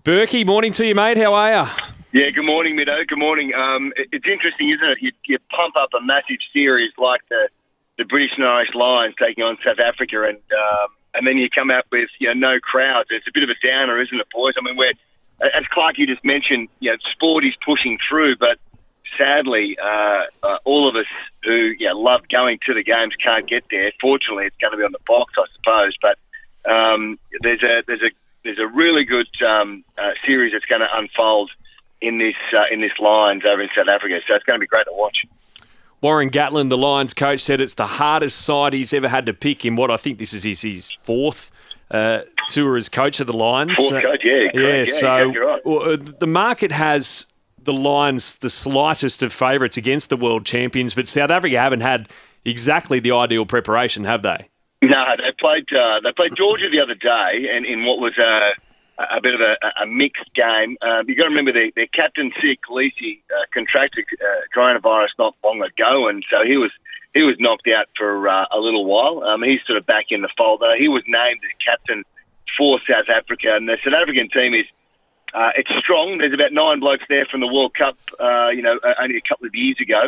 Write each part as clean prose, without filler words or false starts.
Berkey, morning to you, mate. How are you? Yeah, good morning, Middo. Good morning. It's interesting, isn't it? You pump up a massive series like the British and Irish Lions taking on South Africa, and then you come out with no crowds. It's a bit of a downer, isn't it, boys? I mean, as Clarkie just mentioned, sport is pushing through, but sadly, all of us who love going to the games can't get there. Fortunately, it's going to be on the box, I suppose. But there's a really good series that's going to unfold in this Lions over in South Africa. So it's going to be great to watch. Warren Gatland, the Lions coach, said it's the hardest side he's ever had to pick in what I think this is his fourth tour as coach of the Lions. Fourth coach, yeah. Yeah, so you're right. The market has the Lions the slightest of favourites against the world champions, but South Africa haven't had exactly the ideal preparation, have they? No, they played Georgia the other day, and in what was a bit of a mixed game. You've got to remember their captain, Sia Khaleesi, contracted coronavirus not long ago, and so he was knocked out for a little while. He's sort of back in the fold. He was named as captain for South Africa, and the South African team is it's strong. There's about 9 blokes there from the World Cup, only a couple of years ago,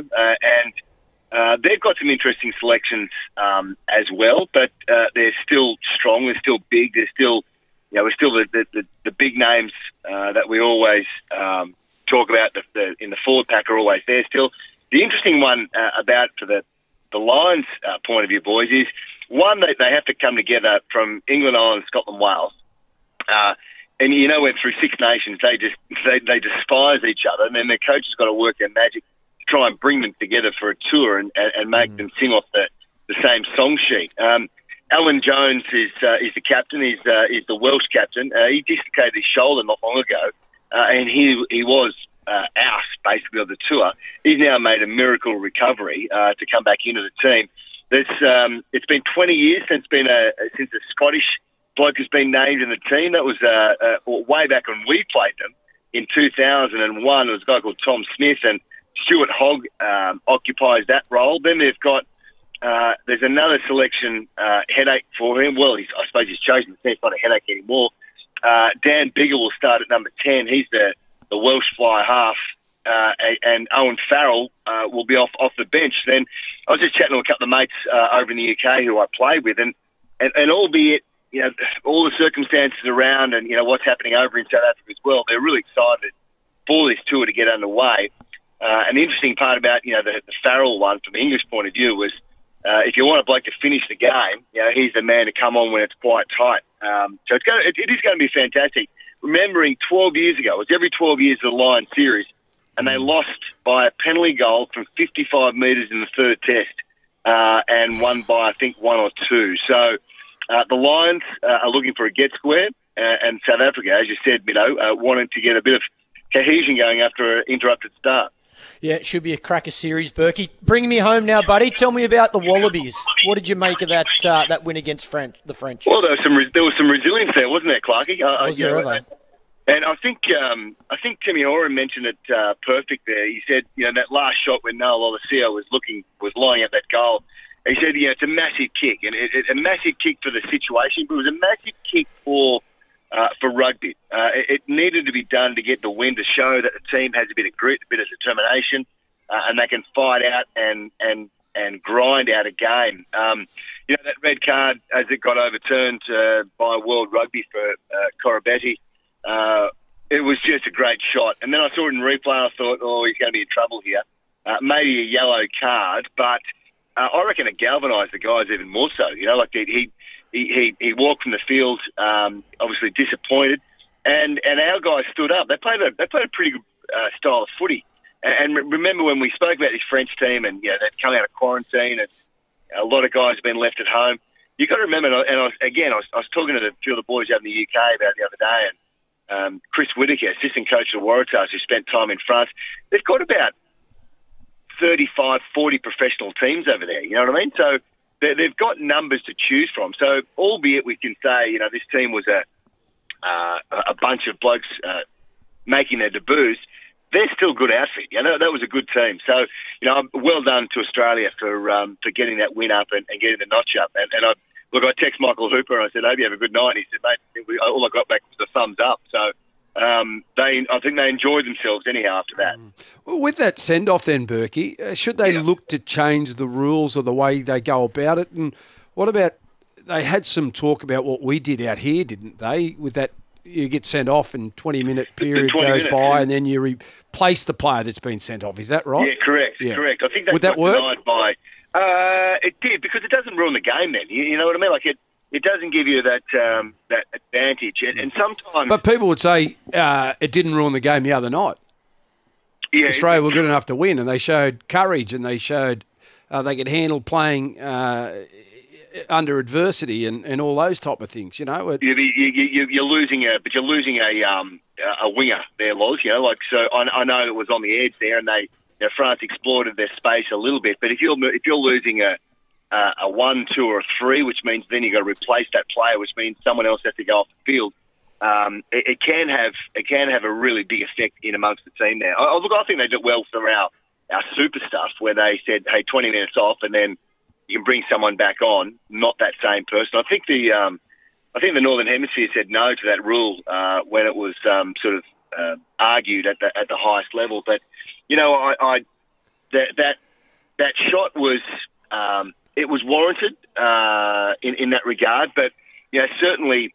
and they've got some interesting selections as well. But they're still strong. They're still big. They're still, we're still the big names that we always talk about. In the forward pack are always there. Still, the interesting one about for the Lions' point of view, boys, is one that they have to come together from England, Ireland, Scotland, Wales. And went through Six Nations. They despise each other, and then their coach has got to work their magic to try and bring them together for a tour and make them sing off the same song sheet. Alan Jones is the captain. He's the Welsh captain. He dislocated his shoulder not long ago, and he was out basically of the tour. He's now made a miracle recovery to come back into the team. It's been 20 years since a Scottish bloke has been named in the team. That was way back when we played them in 2001. There was a guy called Tom Smith, and Stuart Hogg occupies that role. Then they've got there's another selection headache for him. Well, I suppose he's chosen the team. It's not a headache anymore. Dan Biggar will start at number 10. He's the Welsh fly half, and Owen Farrell will be off the bench. Then I was just chatting to a couple of mates over in the UK who I play with, and albeit all the circumstances around and what's happening over in South Africa as well, they're really excited for this tour to get underway. And the interesting part about the Farrell one from the English point of view was if you want a bloke to finish the game, he's the man to come on when it's quite tight. So it is going to be fantastic. Remembering 12 years ago, it was every 12 years of the Lions series, and they lost by a penalty goal from 55 metres in the third test and won by, I think, 1 or 2. So the Lions are looking for a get square, and South Africa, as you said, wanting to get a bit of cohesion going after an interrupted start. Yeah, it should be a cracker series, Berkey. Bring me home now, buddy. Tell me about the Wallabies. What did you make of that win against the French? Well, there was some resilience there, wasn't there, Clarkie? Was there ever? And I think Timmy Horan mentioned it perfect there. He said, that last shot when Noah Lolesio was lining up that goal. He said, it's a massive kick, and it's a massive kick for the situation, but it was a massive kick for rugby. It needed to be done to get the win, to show that the team has a bit of grit, a bit of determination, and they can fight out and grind out a game. That red card, as it got overturned by World Rugby for Koroibete, it was just a great shot. And then I saw it in replay, and I thought, he's going to be in trouble here. Maybe a yellow card, but I reckon it galvanised the guys even more so. He walked from the field, obviously disappointed, and our guys stood up. They played a pretty good style of footy. And remember when we spoke about this French team, and they'd come out of quarantine, and a lot of guys have been left at home. You got to remember, and I was talking to a few of the boys out in the UK about it the other day, and Chris Whittaker, assistant coach of the Waratahs, who spent time in France, they've got about 35, 40 professional teams over there. You know what I mean? So they've got numbers to choose from. So albeit we can say, this team was a bunch of blokes making their debuts, they're still good outfit. That was a good team. So, well done to Australia for getting that win up and getting the notch up. And I text Michael Hooper and I said, hope you have a good night. And he said, mate, all I got back was a thumbs up. So, I think they enjoyed themselves anyhow after that. Well, with that send-off then, Berkey, should they look to change the rules or the way they go about it? And what about, they had some talk about what we did out here, didn't they, with that you get sent off and 20-minute period goes by and then you replace the player that's been sent off. Is that right? Yeah, correct. Correct. I think would that work? It did, because it doesn't ruin the game then. You know what I mean? Like it doesn't give you that advantage. And sometimes... But people would say it didn't ruin the game the other night. Yeah, Australia were good enough to win, and they showed courage, and they showed they could handle playing under adversity and all those type of things. You know, you're losing a winger there, Loz. You know, like, so I know it was on the edge there, and France exploited their space a little bit. But if you're losing a 1, 2, or a 3, which means then you've got to replace that player, which means someone else has to go off the field. It can have a really big effect in amongst the team there. Look, I think they did well for our super stuff, where they said, "Hey, 20 minutes off, and then you can bring someone back on, not that same person." I think the Northern Hemisphere said no to that rule when it was sort of argued at the highest level. But you know, that shot was it was warranted in that regard. But you know, certainly.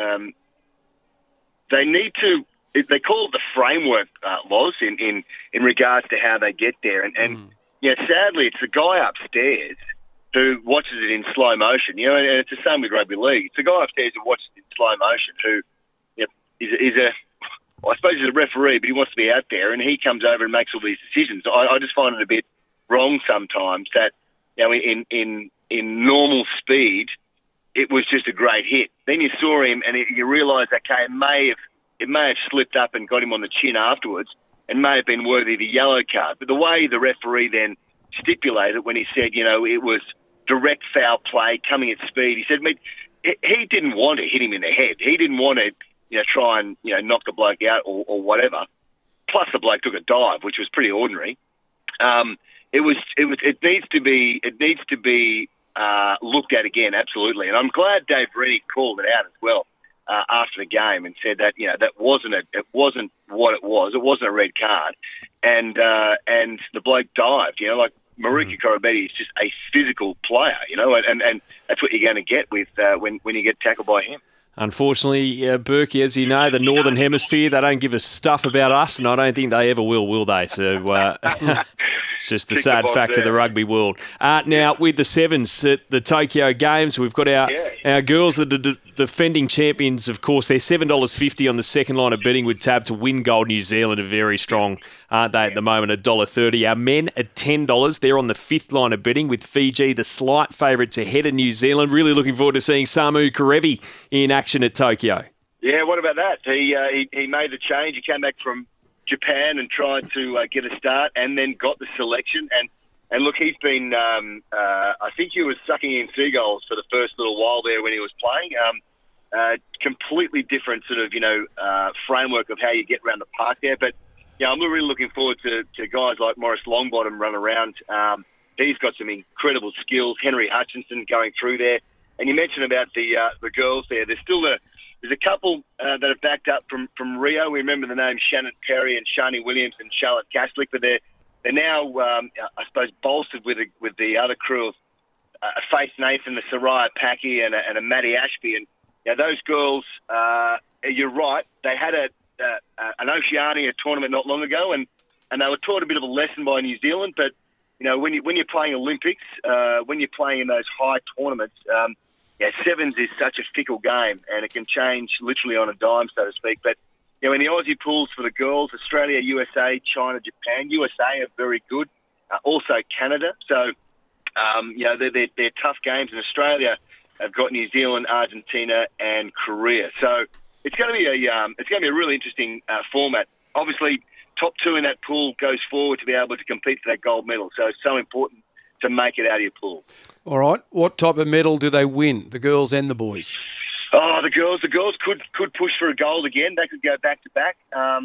They need to. They call it the framework, Loz, in regards to how they get there. And you know, sadly, it's the guy upstairs who watches it in slow motion. You know, and it's the same with rugby league. It's the guy upstairs who watches it in slow motion who, you know, I suppose he's a referee, but he wants to be out there, and he comes over and makes all these decisions. I just find it a bit wrong sometimes that, you know, in normal speed, it was just a great hit. Then you saw him, and you realise, okay, it may have slipped up and got him on the chin afterwards, and may have been worthy of a yellow card. But the way the referee then stipulated when he said, you know, it was direct foul play coming at speed, he said, he didn't want to hit him in the head. He didn't want to, you know, try and, you know, knock the bloke out or whatever. Plus, the bloke took a dive, which was pretty ordinary. It needs to be looked at again, absolutely. And I'm glad Dave Rennie called it out as well after the game and said that, you know, it wasn't what it was. It wasn't a red card, and the bloke dived. You know, like Marika Koroibete is just a physical player. You know, and that's what you're going to get with when you get tackled by him. Unfortunately, Berkey, as you know, the Northern Hemisphere, they don't give a stuff about us, and I don't think they ever will they? So it's just the sad fact of the rugby world. Now, with the Sevens at the Tokyo Games, we've got our girls, the defending champions, of course. They're $7.50 on the second line of betting with tab to win gold. New Zealand are very strong, aren't they, at the moment, $1.30. Our men at $10. They're on the fifth line of betting with Fiji, the slight favourites ahead of New Zealand. Really looking forward to seeing Samu Kerevi in action at Tokyo. Yeah, what about that? He made the change. He came back from Japan and tried to get a start, and then got the selection. And look, he's been, I think he was sucking in seagulls for the first little while there when he was playing. Completely different sort of, you know, framework of how you get around the park there. But, yeah, I'm really looking forward to guys like Maurice Longbottom run around. He's got some incredible skills. Henry Hutchinson going through there. And you mentioned about the girls there. There's still there's a couple that are backed up from Rio. We remember the names Shannon Perry and Shani Williams and Charlotte Kaslik, but they're now, I suppose, bolstered with the other crew of Faith Nathan, the Soraya Packy, and a Maddie Ashby. And you know, those girls, you're right, they had an Oceania tournament not long ago, and they were taught a bit of a lesson by New Zealand. But you know, when you're playing Olympics, when you're playing in those high tournaments, sevens is such a fickle game, and it can change literally on a dime, so to speak. But you know, in the Aussie pools for the girls, Australia, USA, China, Japan. USA are very good. Also Canada. So you know, they're tough games. And Australia have got New Zealand, Argentina, and Korea. So it's going to be a really interesting format. Obviously, top two in that pool goes forward to be able to compete for that gold medal. So it's so important to make it out of your pool. All right. What type of medal do they win, the girls and the boys? Oh, the girls could push for a gold again. They could go back to back.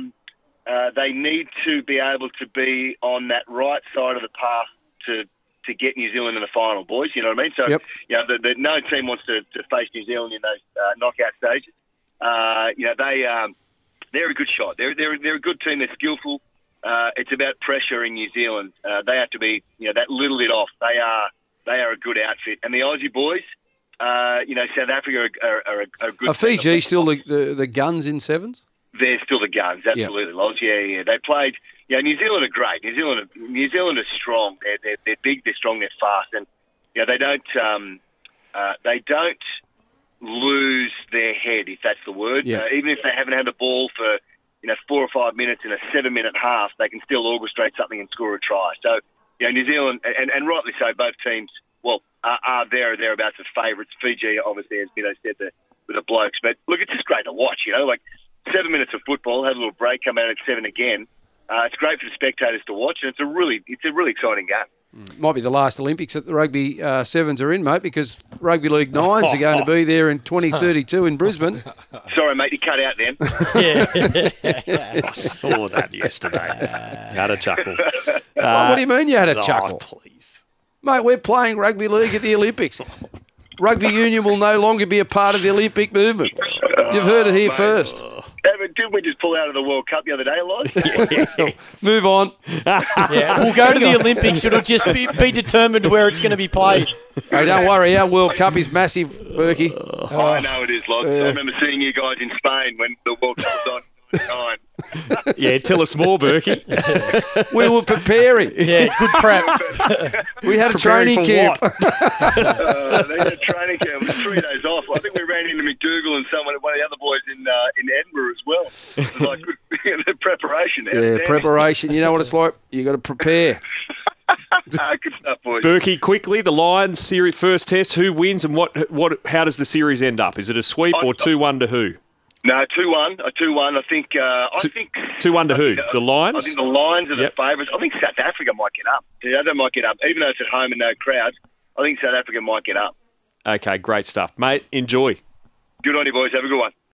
They need to be able to be on that right side of the path to get New Zealand in the final, boys. You know what I mean? So, you know, no team wants to face New Zealand in those knockout stages. You know, They're a good shot. They're a good team. They're skillful. It's about pressure in New Zealand. They have to be, that little bit off. They are a good outfit. And the Aussie boys, South Africa are good. Are Fiji still the guns in sevens? They're still the guns, absolutely, Loz. Yeah. They played. New Zealand are great. New Zealand are strong. They're big. They're strong. They're fast, and they don't lose their head, if that's the word. Yeah. Even if they haven't had the ball for 4 or 5 minutes in a 7-minute half, they can still orchestrate something and score a try. So, New Zealand, and rightly so, both teams, are thereabouts as favourites. Fiji, obviously, as Mido said, with the Blokes. But, look, it's just great to watch, 7 minutes of football, had a little break, come out at 7 again. It's great for the spectators to watch, and it's a really exciting game. Might be the last Olympics that the rugby sevens are in, mate, because Rugby League Nines are going to be there in 2032 in Brisbane. Sorry, mate, you cut out then. I saw that yesterday. Had a chuckle. What do you mean you had a chuckle? Please. Mate, we're playing Rugby League at the Olympics. Rugby union will no longer be a part of the Olympic movement. You've heard it here first. Didn't we just pull out of the World Cup the other day, Loz? Move on. We'll go to the Olympics. It'll just be determined where it's going to be played. Hey, don't worry. Our World Cup is massive, Berkey. I know it is, Loz. I remember seeing you guys in Spain when the World Cup was on. Yeah, tell us more, Berkey. We were preparing. Yeah, good prep. We had a training camp. They had a training camp. It was 3 days off. I think we ran into McDougall and one of the other boys in Edinburgh as well. It was like good preparation. Yeah, preparation. You know what it's like? You got to prepare. Good stuff, boys. Berkey, quickly, the Lions series first test. Who wins and what? How does the series end up? Is it a sweep or 2-1 to who? No, 2-1. A 2-1. I think 2-1 to who? The Lions? I think the Lions are the favourites. I think South Africa might get up. They might get up. Even though it's at home and no crowds, I think South Africa might get up. Okay, great stuff. Mate, enjoy. Good on you, boys. Have a good one.